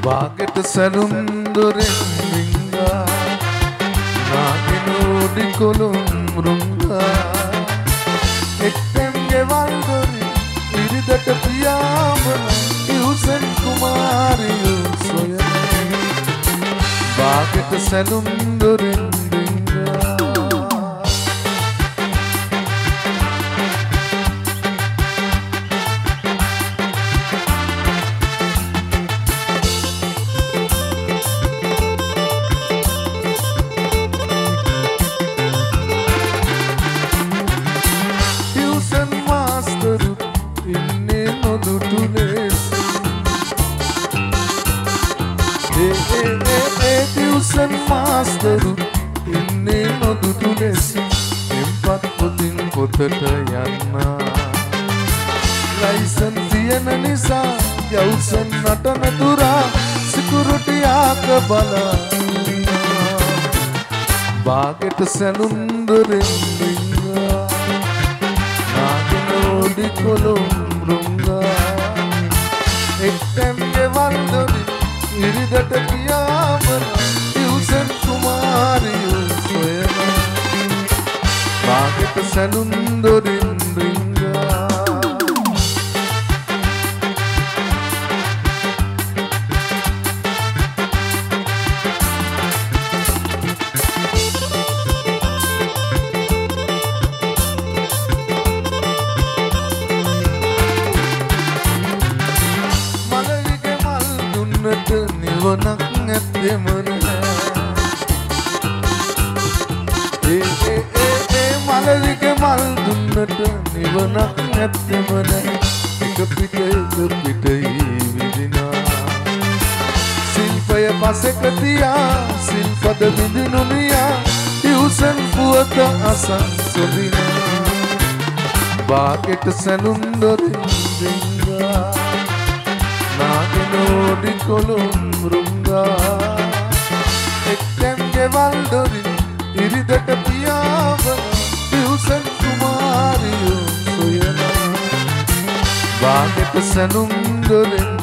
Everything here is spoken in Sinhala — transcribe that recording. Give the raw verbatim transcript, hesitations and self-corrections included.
බාගෙට සැලුම් දොරෙන් රිංගා නාගෙනෝඩි කොළුම් රුංගා එක්තැම් ගෙවල් දොරින් ඉරිදට පියාඹන ඉවුසන් කුමාරියෝ සොයන බාගෙට සැලුම් දොරෙන් මාස්ටරු ඉන්නේ නොදුටු ලෙස එම්පත් පොතින් පොතට යන්නා ලයිසන් තියෙන නිසා යවුසන් නටන තුරා සිකුරුටි ආක බලා බාගෙට සැලුම් දොරෙන් රිංගා නාගෙනෝඩි කොළුම් රුංගා එක්තැම් ගෙවල් දොරින් ඉරිදට පියාඹන ඉවුසන් කුමාරියෝ සොයන බාගෙට සැලුම් දොරින් රිංගා මලවිගේ මල් දුන්නට නිවනක් නැත්තෙම මලවිගේ මල් දුන්නට නිවනක් නැත්තෙම නෑ එක පිට එක පිට විදිනා සිල්පය පසෙක තියා සිල්පද විදිනු නියා ඉවුසන් පුවත අසන් සොබිනා බාගෙට සැලුම් දොරින් රිංගා නාගෙනෝඩි කොළුම් රුංගා එක්තැම් ගෙවල් දොරින් ඉරිදට පියාඹන ඉවුසන් කුමාරියෝ සොයන බාගෙට සැලුම් දොරෙන්